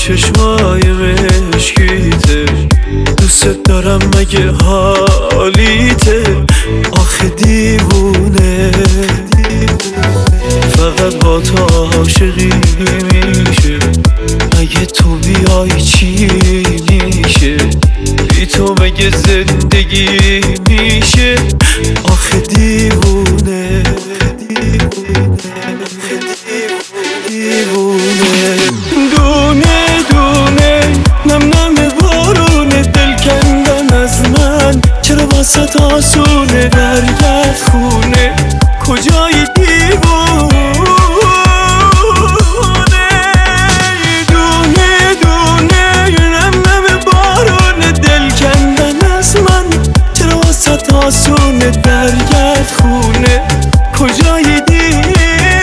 چشمای مشکیته، دوست دارم مگه حالیته؟ آخه دیوونه فقط با تو عاشقی میشه، اگه تو بیای چی میشه؟ بی تو مگه زندگی میشه؟ آخه دیوونه دیوونه دونه دونه نم نم بارون دل کندن از من، چرا واسه آسونه برگرد خونه؟ کجای دیوونه دونه دونه نم نم بارون دل کندن از من، چرا واسه آسونه برگرد خونه؟ کجای دیوونه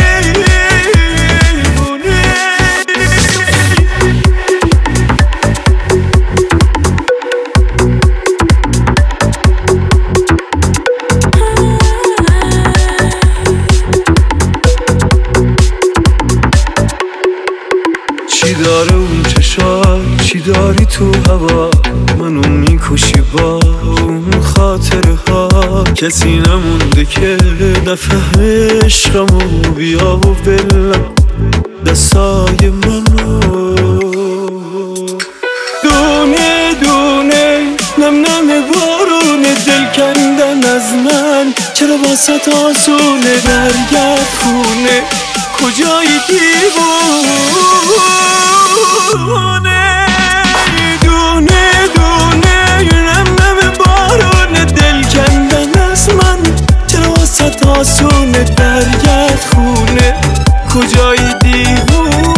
چی داره اون چشات؟ چی داری تو هوا؟ منو میکشی با اون خاطره ها، کسی نمونده که نفهمه عشقمو، بیا و بلم دستای منو. دونه دونه نم نم بارون دل کندن از من، چرا واسه آسونه برگرد خونه؟ کجای دیوونه دونه دونه نم نم بارون دل کندن از من، چرا واسه آسونه برگرد خونه؟ کجای دیوونه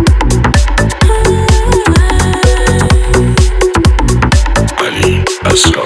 علی اصغر.